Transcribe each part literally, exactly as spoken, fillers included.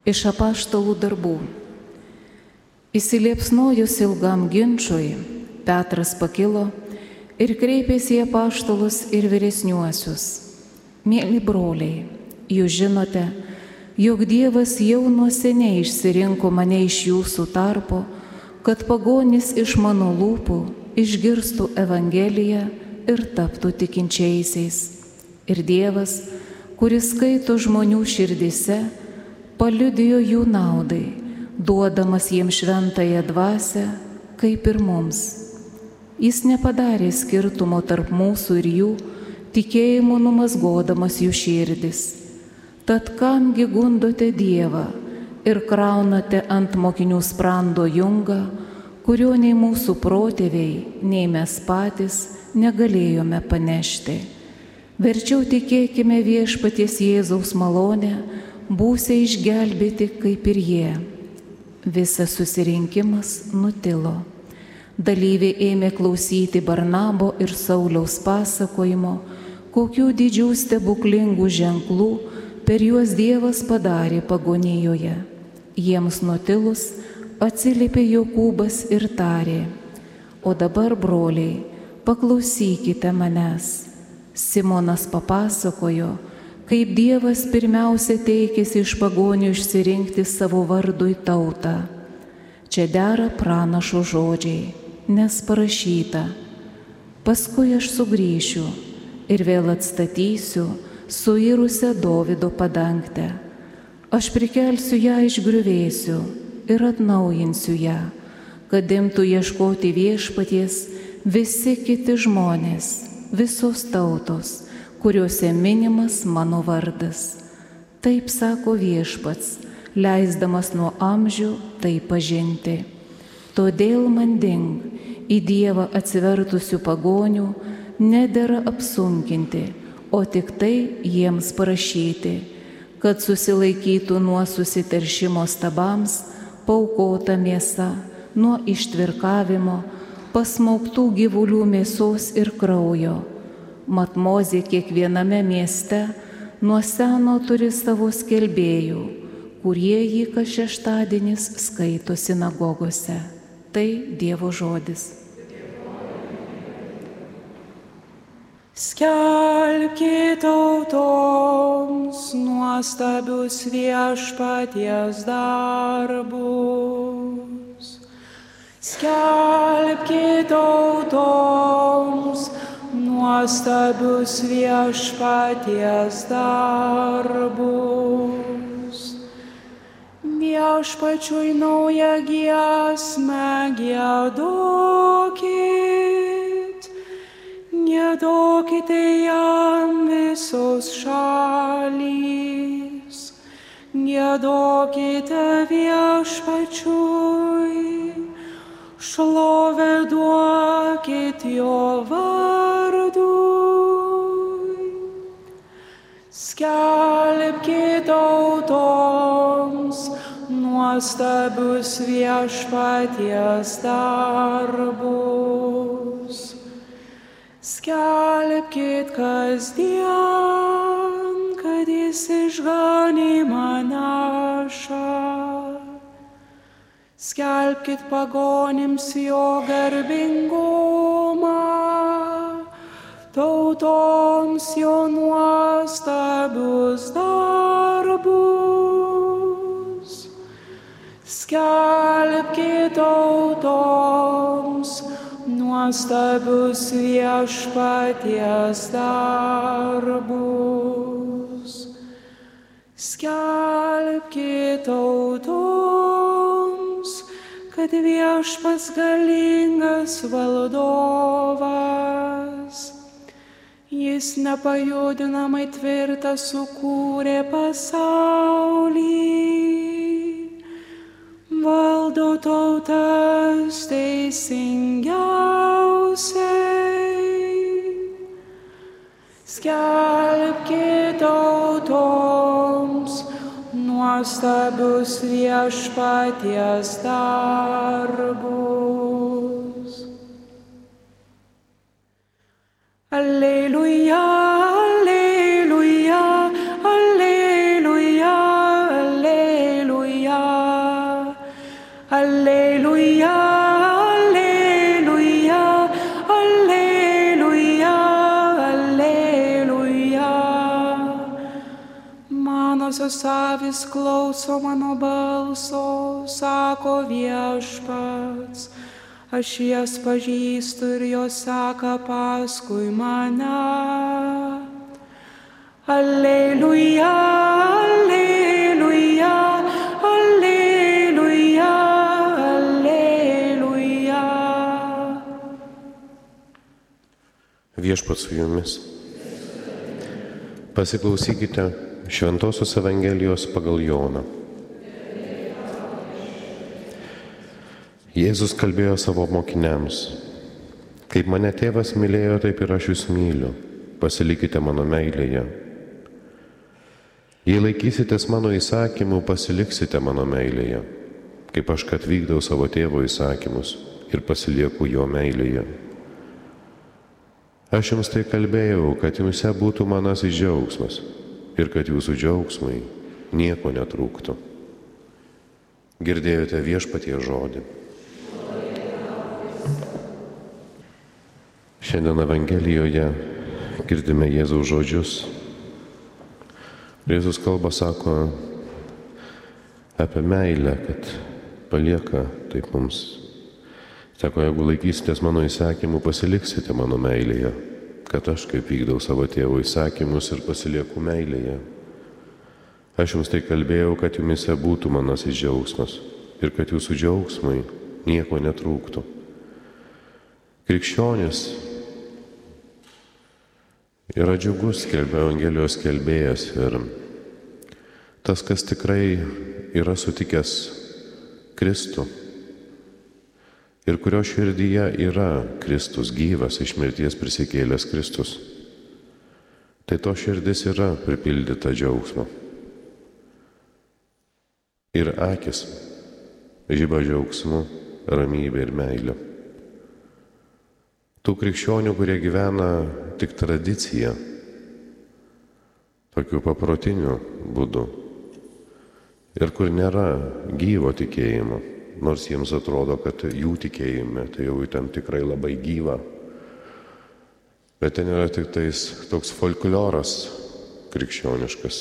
Iš apaštalų darbų. Įsiliepsnojus ilgam ginčui, Petras pakilo ir kreipėsi į apaštalus ir vyresniuosius. Mėly broliai, jūs žinote, jog Dievas jau nuo seniai išsirinko mane iš jūsų tarpo, kad pagonys iš mano lūpų išgirstų Evangeliją ir taptų tikinčiaisiais. Ir Dievas, kuris skaito žmonių širdyse, paliudijo jų naudai, duodamas jiems šventąją dvasią, kaip ir mums. Jis nepadarė skirtumo tarp mūsų ir jų, tikėjimu numazgodamas jų širdis. Tad kamgi gundote Dievą ir kraunate ant mokinių sprando jungą, kurio nei mūsų protėviai, nei mes patys negalėjome panešti. Verčiau tikėkime viešpaties Jėzaus malonę, būsite išgelbėti kaip ir jie. Visas susirinkimas nutilo. Dalyviai ėmė klausyti Barnabo ir Sauliaus pasakojimo, kokių didžių stebuklingų ženklų per juos Dievas padarė pagonijoje. Jiems nutilus atsiliepė Jokūbas ir tarė: O dabar, broliai, paklausykite manęs. Simonas papasakojo, kaip Dievas pirmiausia teikėsi iš pagonių išsirinkti savo vardui tautą. Čia dera pranašo žodžiai, nes parašyta: Paskui aš sugrįšiu ir vėl atstatysiu suirusią Dovydo padangtę. Aš prikelsiu ją iš griuvėsių ir atnaujinsiu ją, kad imtų ieškoti viešpaties visi kiti žmonės, visos tautos, kuriuose minimas mano vardas. Taip sako viešpats, leisdamas nuo amžių tai pažinti. Todėl manding į Dievą atsivertusių pagonių nedera apsunkinti, o tik tai jiems parašyti, kad susilaikytų nuo susiteršimo stabams, paaukota mėsa, nuo ištvirkavimo, pasmauktų gyvulių mėsos ir kraujo. Mat Mozė kiekviename mieste nuo seno turi savo skelbėjų, kurie jį kas šeštadienis skaito sinagogose. Tai Dievo žodis. Skelbkite tautoms nuostabius viešpaties darbus. Skelbkite tautoms nuostabius viešpaties darbus. Viešpačiui naują giesmę giedokit, giedokite jam visos šalys, giedokite viešpačiui, šlovę duokit jo vardui. Skelbkite tautoms nuostabius viešpaties darbus. Skelbkit kasdien, kad jis išganymą neša. Skelbkit pagonims jo garbingumą, tautoms jo nuostabius darbus. Skelbkit tautoms nuostabius viešpaties darbus. Skelbkit tautoms, kad viešpats galingas valdovas. Jis nepajudinamai tvirtą sukūrė pasaulį, valdo tautas teisingiausiai. Skelbkit tautoms nuostabius viešpaties darbus. Alleluja, alleluja, alleluja, alleluja. visos avis klauso mano balso, sako Viešpats. Aš jas pažįstu ir jos seka paskui mane. Alleluja, alleluja, alleluja, alleluja. Viešpats su jumis. Pasiklausykite Šventosios Evangelijos pagal Joną. Jėzus kalbėjo savo mokiniams: kaip mane tėvas mylėjo, taip ir aš jūs myliu. Pasilikite mano meilėje. Jei laikysitės mano įsakymų, pasiliksite mano meilėje, kaip aš kad vykdau savo tėvo įsakymus ir pasilieku jo meilėje. Aš jums tai kalbėjau, kad jumse būtų manasis džiaugsmas ir kad jūsų džiaugsmai nieko netrūktų. Girdėjote Viešpaties žodį. Šiandien Evangelijoje girdime Jėzaus žodžius. Jėzus kalba, sako apie meilę, kad palieka taip mums. Sako, jeigu laikysitės mano įsakymų, pasiliksite mano meilėje, kad aš kaip vykdau savo tėvo įsakymus ir pasilieku meilėje. Aš jums tai kalbėjau, kad jumise būtų manasis džiaugsmas ir kad jūsų džiaugsmai nieko netrūktų. Krikščionis yra džiugus, skelbia Evangelijos skelbėjas, ir tas, kas tikrai yra sutikęs Kristų ir kurio širdyje yra Kristus, gyvas iš mirties prisikėlęs Kristus, tai to širdis yra pripildyta džiaugsmo. Ir akis žiba džiaugsmu, ramybė ir meilė. Tų krikščionių, kurie gyvena tik tradiciją, tokiu paprotiniu būdu, ir kur nėra gyvo tikėjimo, nors jiems atrodo, kad jų tikėjime tai jau ten tikrai labai gyva, bet ten yra tik tais toks folkloras krikščioniškas.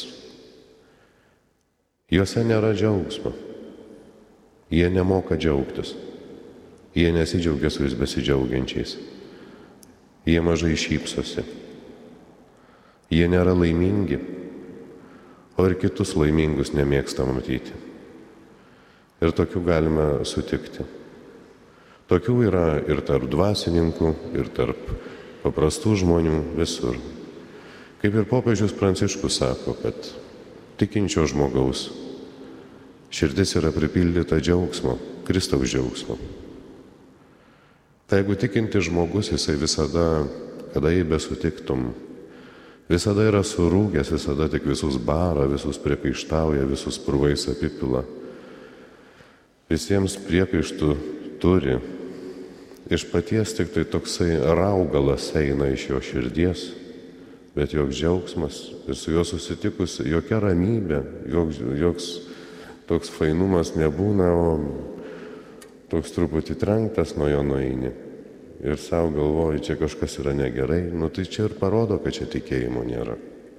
Juose nėra džiaugsmo, jie nemoka džiaugtis, jie nesidžiaugia su jais besidžiaugiančiais. Jie mažai šypsosi, jie nėra laimingi, o ir kitus laimingus nemėgsta matyti. Ir tokių galime sutikti. Tokių yra ir tarp dvasininkų, ir tarp paprastų žmonių, visur. Kaip ir popiežius Pranciškus sako, kad tikinčio žmogaus širdis yra pripildyta džiaugsmo, Kristaus džiaugsmo. Tai jeigu tikinti žmogus, jisai visada, kada jį besutiktum, visada yra surūgęs, visada tik visus bara, visus priekaištauja, visus purvais apipila. Visiems priekaištų turi. Iš paties tik tai toksai raugalas eina iš jo širdies, bet joks džiaugsmas ir su juo susitikus jokia ramybė, joks, joks toks fainumas nebūna, o toks truputį trenktas nuo jo nueini ir savo galvoji, čia kažkas yra negerai, nu tai čia ir parodo, kad čia tikėjimo nėra.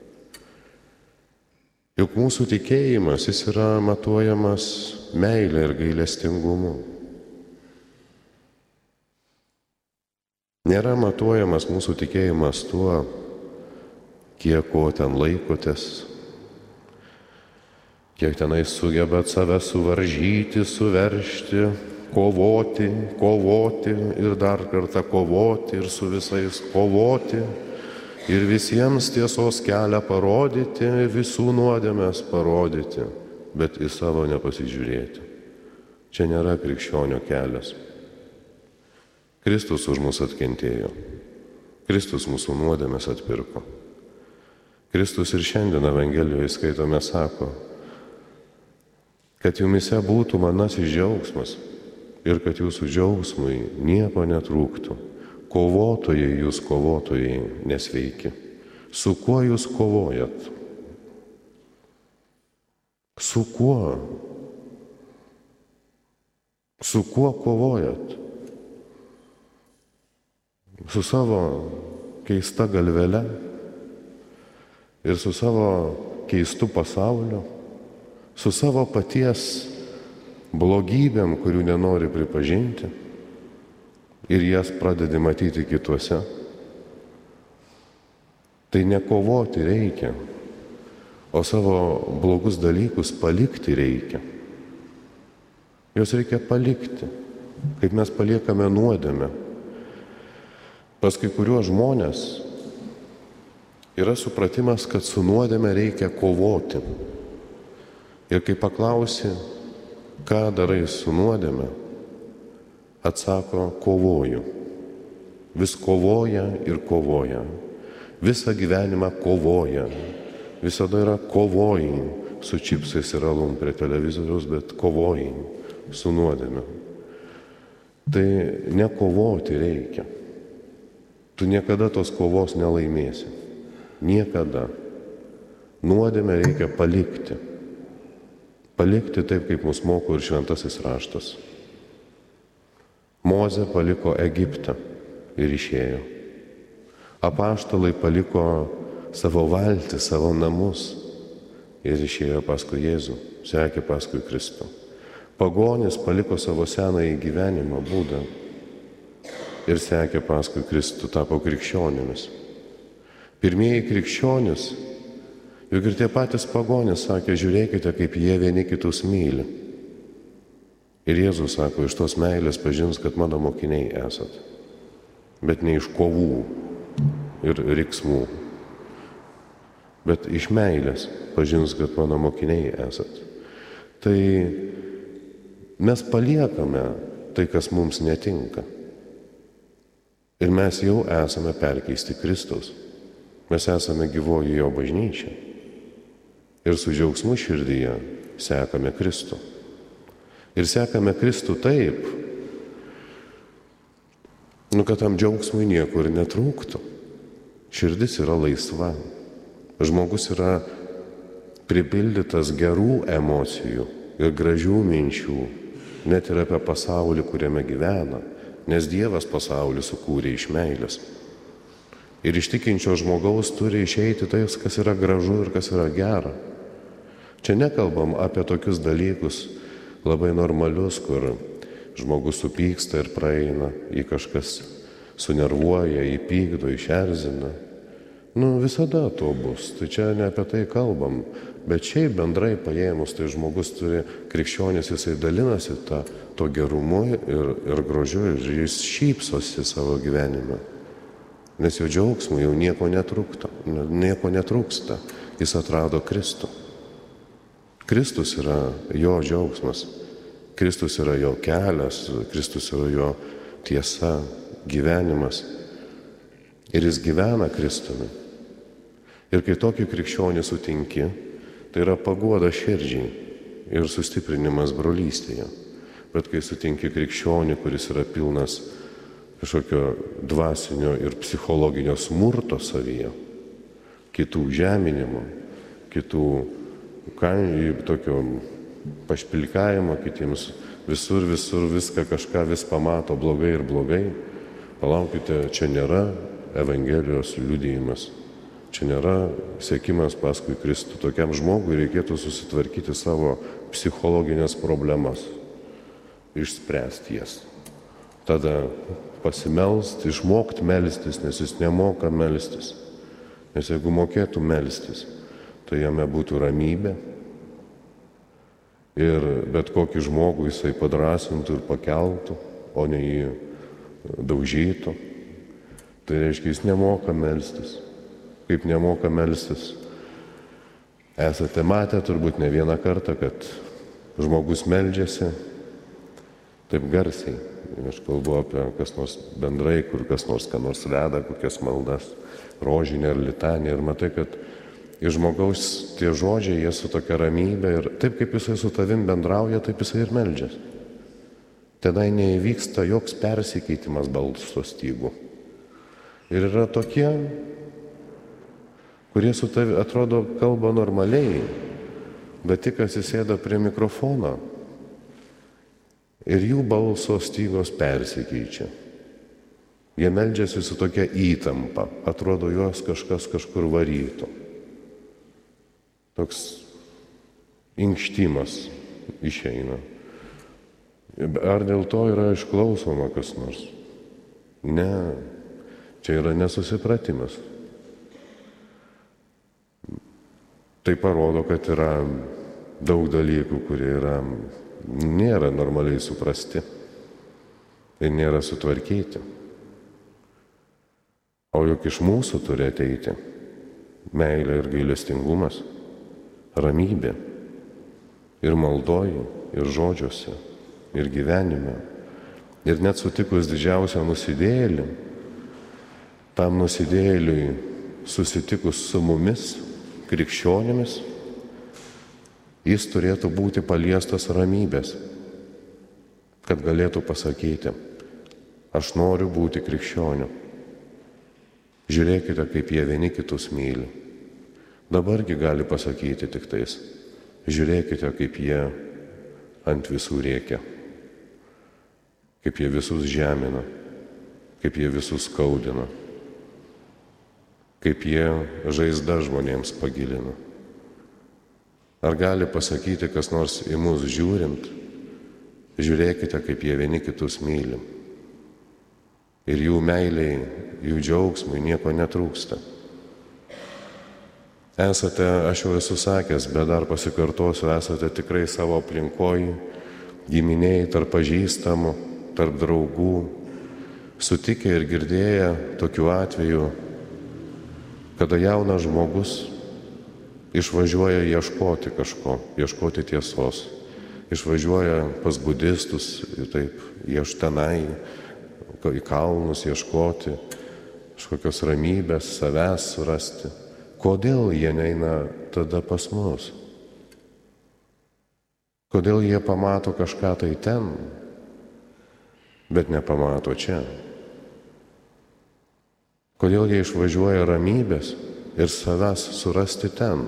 Juk mūsų tikėjimas, jis yra matuojamas meilė ir gailestingumu. Nėra matuojamas mūsų tikėjimas tuo, kiek ko ten laikotės, kiek tenai sugebat save suvaržyti, suveržti, kovoti, kovoti ir dar kartą kovoti ir su visais kovoti ir visiems tiesos kelią parodyti, visų nuodėmes parodyti, bet į savo nepasižiūrėti. Čia nėra krikščionio kelias. Kristus už mus atkentėjo. Kristus mūsų nuodėmes atpirko. Kristus ir šiandien Evangelijoje skaitome, sako, kad jumise būtų manasis džiaugsmas ir kad jūsų džiaugsmui nieko netrūktų. Kovotojai jūs kovotojai nesveiki. Su kuo jūs kovojat? Su kuo? Su kuo kovojat? Su savo keista galvele ir su savo keistu pasauliu? su savo paties blogybėm, kurių nenori pripažinti ir jas pradedi matyti kituose. Tai ne kovoti reikia, o savo blogus dalykus palikti reikia. Juos reikia palikti, kaip mes paliekame nuodėmę. Pas kai kuriuos žmonės yra supratimas, kad su nuodėme reikia kovoti. Ir kai paklausi, ką darai su nuodėme, atsako, kovoju. Vis kovoja ir kovoja. Visą gyvenimą kovoja. Visada yra kovojai su čipsais ir alum prie televizoriaus, bet kovojai su nuodėme. Tai nekovoti reikia. Tu niekada tos kovos nelaimėsi. Niekada. Nuodėmę reikia palikti. Palikti taip, kaip mus moko ir šventasis raštas. Mozė paliko Egiptą ir išėjo. Apaštalai paliko savo valtį, savo namus ir išėjo paskui Jėzų, sekė paskui Kristų. Pagonis paliko savo senąjį gyvenimo būdą ir sekė paskui Kristų, tapo krikščionimis. Pirmieji krikščionis, juk ir tie patys pagonys sakė, žiūrėkite, kaip jie vieni kitus myli. Ir Jėzus sako, iš tos meilės pažins, kad mano mokiniai esat, bet ne iš kovų ir riksmų, bet iš meilės pažins, kad mano mokiniai esat. Tai mes paliekame tai, kas mums netinka. Ir mes jau esame perkeisti Kristaus. Mes esame gyvoji jo bažnyčia. Ir su džiaugsmu širdyje sekame Kristų. Ir sekame Kristų taip, nu, kad tam džiaugsmui niekur netrūktų. Širdis yra laisva. Žmogus yra pripildytas gerų emocijų ir gražių minčių, net ir apie pasaulį, kuriame gyvena, nes Dievas pasaulį sukūrė iš meilės. Ir iš tikinčio žmogaus turi išeiti tai, kas yra gražu ir kas yra gera. Čia nekalbam apie tokius dalykus labai normalius, kur žmogus supyksta ir praeina, jį kažkas sunervuoja, jį pykdo, išerzina. Nu, visada to bus, tai čia ne apie tai kalbam, bet šiaip bendrai paėmus, tai žmogus turi, krikščionis, jisai dalinasi tą, to gerumu ir, ir grožiu, ir jis šypsosi savo gyvenime. Nes jo džiaugsmui jau nieko netrūksta, nieko netrūksta, jis atrado Kristų. Kristus yra jo džiaugsmas, Kristus yra jo kelias, Kristus yra jo tiesa, gyvenimas. Ir jis gyvena Kristumi. Ir kai tokį krikščionį sutinki, tai yra paguoda širdžiai ir sustiprinimas brolystėje. Bet kai sutinki krikščionį, kuris yra pilnas kažkokio dvasinio ir psichologinio smurto savyje, kitų žeminimo, kitų tokio pašpilkavimo kitiems, visur, visur viską kažką vis pamato blogai ir blogai, palaukite, čia nėra Evangelijos liudijimas, čia nėra sekimas paskui Kristų. Tokiam žmogui reikėtų susitvarkyti savo psichologinės problemas, išspręsti jas. Tada pasimelst, išmokti melstis, nes jis nemoka melstis. Nes jeigu mokėtų melstis, tai jame būtų ramybė ir bet kokį žmogų jisai padrasintų ir pakeltų, o ne jį daužytų. Tai reiškia, jis nemoka melstis. Kaip nemoka melstis? Esate matę turbūt ne vieną kartą, kad žmogus meldžiasi taip garsiai. Aš kalbu apie kas nors bendrai, kur kas nors ką nors veda, kokias maldas, rožinę ar litanę. Ir matai, kad iš žmogaus tie žodžiai, jie su tokia ramybė ir taip kaip jisai su tavim bendrauja, taip jisai ir meldžiasi. Tenai neįvyksta joks persikeitimas balso stygų. Ir yra tokie, kurie su tavi atrodo kalba normaliai, bet tik atsisėda prie mikrofono ir jų balso stygos persikeičia. Jie meldžiasi su tokia įtampa, atrodo juos kažkas kažkur varytų. Toks inkštimas išeina. Ar dėl to yra išklausoma kas nors? Ne, čia yra nesusipratimas. Tai parodo, kad yra daug dalykų, kurie yra, nėra normaliai suprasti ir nėra sutvarkyti. O juk iš mūsų turi ateiti meilė ir gailestingumas, ramybė ir maldoji, ir žodžiuose, ir gyvenime. Ir net sutikus didžiausią nusidėjėlį, tam nusidėjėliui susitikus su mumis, krikščionimis, jis turėtų būti paliestas ramybės, kad galėtų pasakyti, aš noriu būti krikščioniu. Žiūrėkite, kaip jie vieni kitus myli. Dabargi gali pasakyti tik tais, žiūrėkite, kaip jie ant visų rėkia, kaip jie visus žemina, kaip jie visus skaudina, kaip jie žaizdą žmonėms pagilina. Ar gali pasakyti kas nors į mus žiūrint, žiūrėkite, kaip jie vieni kitus myli. Ir jų meiliai, jų džiaugsmui nieko netrūksta. Esate, aš jau esu sakęs, bet dar pasikartosiu, esate tikrai savo aplinkoj, giminėjai, tarp pažįstamų, tarp draugų, sutikę ir girdėję tokių atvejų, kada jaunas žmogus išvažiuoja ieškoti kažko, ieškoti tiesos, išvažiuoja pas budistus, taip, ieš tenai, į kalnus ieškoti, kažkokios ramybės, savęs surasti. Kodėl jie neina tada pas mus? Kodėl jie pamato kažką tai ten, bet nepamato čia? Kodėl jie išvažiuoja ramybės ir savęs surasti ten?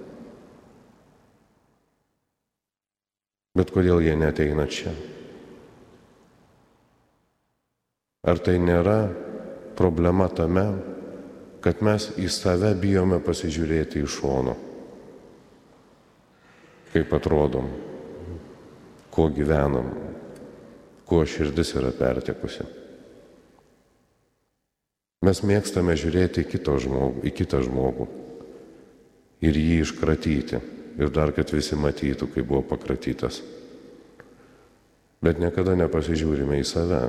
Bet kodėl jie neteina čia? Ar tai nėra problema tame, kad mes į save bijome pasižiūrėti iš šono? Kaip atrodom, kuo gyvenam, kuo širdis yra pertekusi. Mes mėgstame žiūrėti į, kito žmogų, į kitą žmogų ir jį iškratyti ir dar, kad visi matytų, kaip buvo pakratytas. Bet niekada nepasižiūrime į save.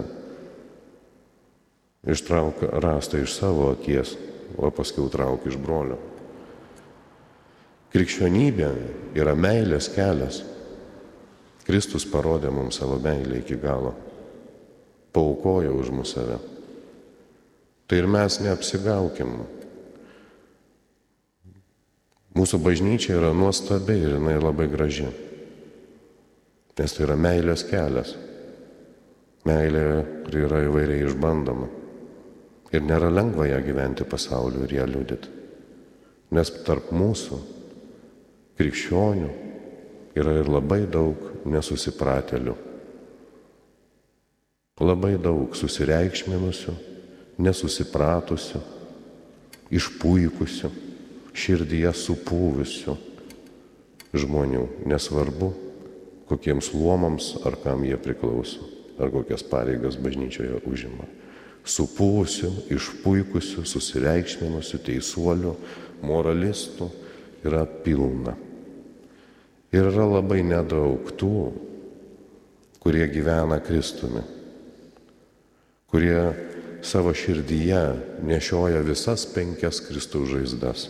Ištrauk rastą iš savo akies, o paskui trauk iš brolio. Krikščionybė yra meilės kelias. Kristus parodė mums savo meilę iki galo. Paaukojo už mus save. Tai ir mes neapsigaukim. Mūsų bažnyčia yra nuostabi ir jinai labai graži. Nes tai yra meilės kelias. Meilė, kuri yra įvairiai išbandoma. Ir nėra lengva ją gyventi pasauliu ir ją liudyti. Nes tarp mūsų, krikščionių, yra ir labai daug nesusipratėlių. Labai daug susireikšminusių, nesusipratusių, išpuikusių, širdyje supūvusių žmonių, nesvarbu, kokiems luomams ar kam jie priklauso, ar kokias pareigas bažnyčioje užima. Supūvusių, išpuikusių, susireikšminusių, teisuolių, moralistų yra pilna. Ir yra labai nedaug tų, kurie gyvena Kristumi, kurie savo širdyje nešioja visas penkias Kristaus žaizdas.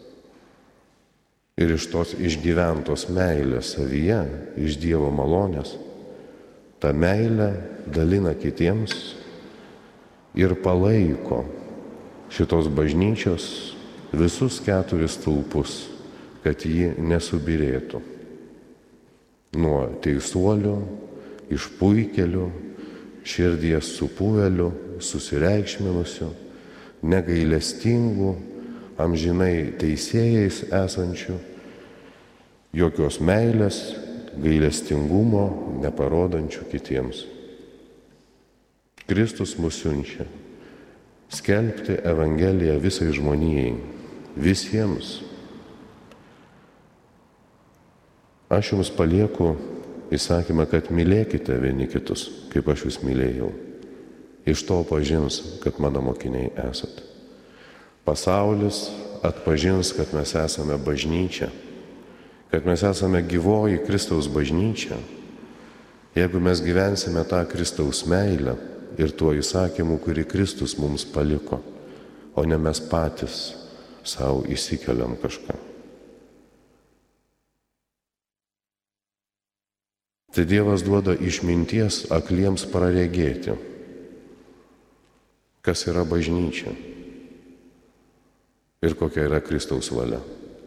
Ir iš tos išgyventos meilės savyje, iš Dievo malonės, tą meilę dalina kitiems ir palaiko šitos bažnyčios visus keturis stulpus, kad ji nesubyrėtų. Nuo teisuolių, išpuikėlių, širdies supuvėlių, susireikšminusių, negailestingų, amžinai teisėjais esančių, jokios meilės, gailestingumo neparodančių kitiems. Kristus mus siunčia skelbti Evangeliją visai žmonijai, visiems. Aš jums palieku įsakymą, kad mylėkite vieni kitus, kaip aš jūs mylėjau. Iš to pažins, kad mano mokiniai esat. Pasaulis atpažins, kad mes esame bažnyčia, kad mes esame gyvoji Kristaus bažnyčia, jeigu mes gyvensime tą Kristaus meilę ir tuo įsakymu, kurį Kristus mums paliko, o ne mes patys savo įsikeliam kažką. Tai Dievas duoda išminties akliems praregėti, kas yra bažnyčia ir kokia yra Kristaus valia.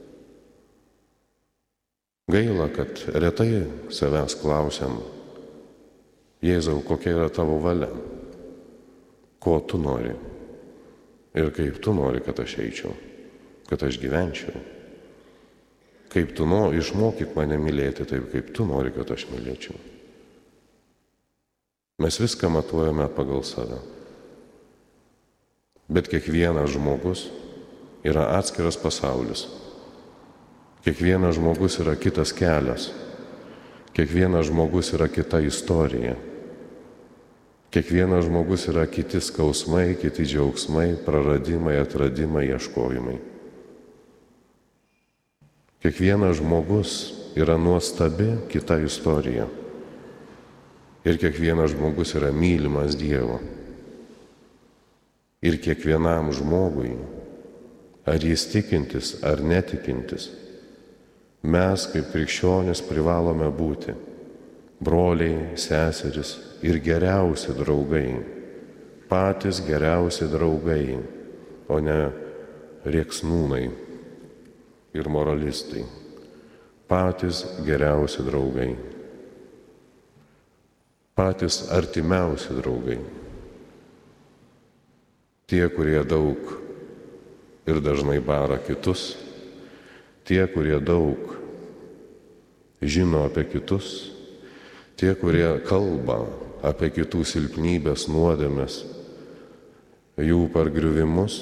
Gaila, kad retai savęs klausiam: Jėzau, kokia yra tavo valia, ko tu nori ir kaip tu nori, kad aš eičiau, kad aš gyvenčiau. Kaip tu nori, išmokyk mane mylėti taip, kaip tu nori, kad aš mylėčiau. Mes viską matuojame pagal save. Bet kiekvienas žmogus yra atskiras pasaulis. Kiekvienas žmogus yra kitas kelias. Kiekvienas žmogus yra kita istorija. Kiekvienas žmogus yra kiti skausmai, kiti džiaugsmai, praradimai, atradimai, ieškojimai. Kiekvienas žmogus yra nuostabi kita istorija. Ir kiekvienas žmogus yra mylimas Dievo. Ir kiekvienam žmogui, ar jis tikintis, ar netikintis, mes kaip krikščionys privalome būti broliai, seseris ir geriausi draugai, patys geriausi draugai, o ne rėksnūnai ir moralistai, patys geriausi draugai, patys artimiausi draugai, tie, kurie daug ir dažnai bara kitus, tie, kurie daug žino apie kitus, tie, kurie kalba apie kitų silpnybės, nuodėmes, jų pargriuvimus,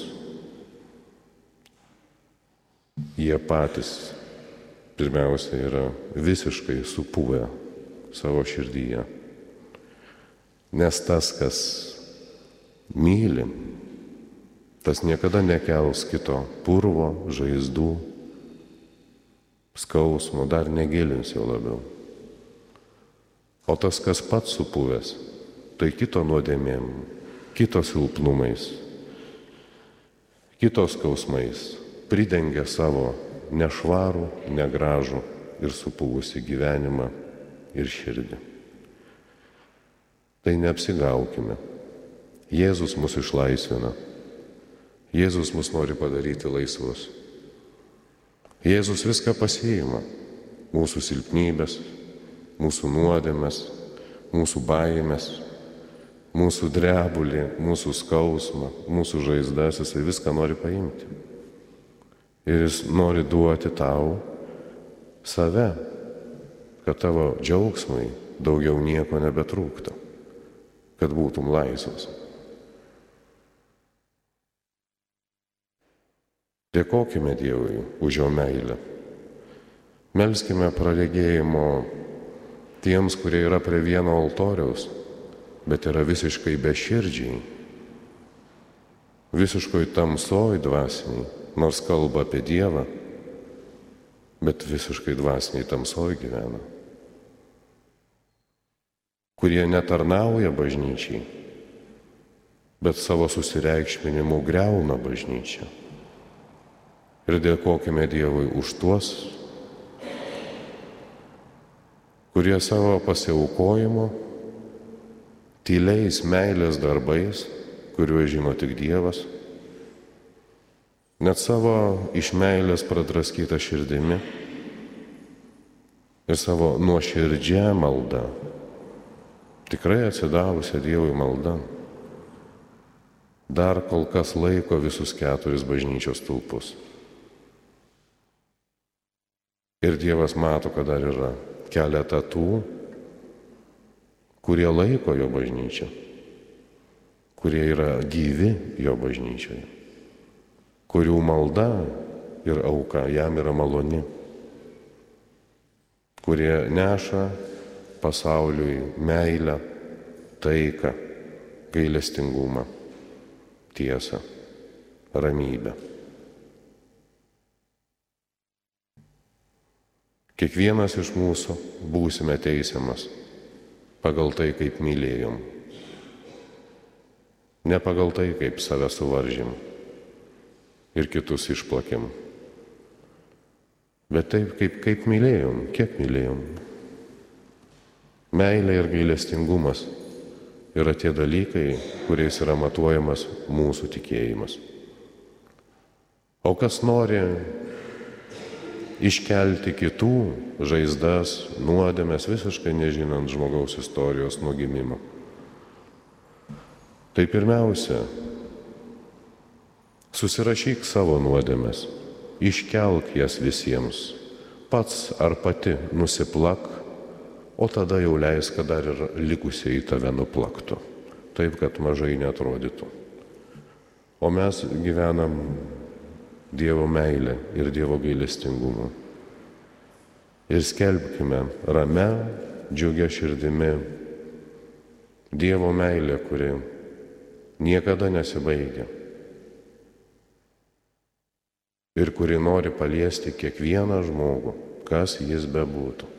jie patys pirmiausia yra visiškai supuvę savo širdyje. Nes tas, kas myli, tas niekada nekels kito purvo, žaizdų, skausmo, dar negilins jo labiau. O tas, kas pats supuvęs, tai kito nuodėmėm, kito silpnumais, kitos skausmais pridengia savo nešvarų, negražų ir supuvusį gyvenimą ir širdį. Tai neapsigaukime. Jėzus mus išlaisvina. Jėzus mus nori padaryti laisvus. Jėzus viską pasiima. Mūsų silpnybės, mūsų nuodėmes, mūsų baimės, mūsų drebulį, mūsų skausmą, mūsų žaizdas, jisai viską nori paimti. Ir jis nori duoti tau save, kad tavo džiaugsmai daugiau nieko nebetrūktų, kad būtum laisvas. Dėkokime Dievui už jo meilę. Melskime praregėjimo tiems, kurie yra prie vieno altoriaus, bet yra visiškai beširdžiai, visiškai tamsoj dvasiniai, nors kalba apie Dievą, bet visiškai dvasiniai tamsoj gyvena, kurie netarnauja bažnyčiai, bet savo susireikšminimu griauna bažnyčią. Ir dėkokime Dievui už tuos, kurie savo pasiaukojimu, tyliais meilės darbais, kuriuos žino tik Dievas, net savo iš meilės pradraskytą širdimi ir savo nuoširdžią maldą, tikrai atsidavusią Dievui maldą, dar kol kas laiko visus keturis bažnyčios stulpus. Ir Dievas mato, kad dar yra keletą tų, kurie laiko jo bažnyčią, kurie yra gyvi jo bažnyčioje, kurių malda ir auka jam yra maloni, kurie neša pasauliui meilę, taiką, gailestingumą, tiesą, ramybę. Kiekvienas iš mūsų būsime teisiamas pagal tai, kaip mylėjom. Ne pagal tai, kaip save suvaržėm ir kitus išplakėm. Bet taip, kaip, kaip mylėjom, kiek mylėjom. Meilė ir gailestingumas yra tie dalykai, kuriais yra matuojamas mūsų tikėjimas. O kas nori iškelti kitų žaizdas, nuodėmes, visiškai nežinant žmogaus istorijos nuo gimimo. Tai pirmiausia, susirašyk savo nuodėmes, iškelk jas visiems, pats ar pati nusiplak, o tada jau leis, kad dar ir likusieji tave nuplaktų, taip, kad mažai neatrodytų. O mes gyvenam Dievo meilę ir Dievo gailestingumą. Ir skelbkime ramia, džiugia širdimi Dievo meilę, kuri niekada nesibaigia ir kuri nori paliesti kiekvieną žmogų, kas jis bebūtų.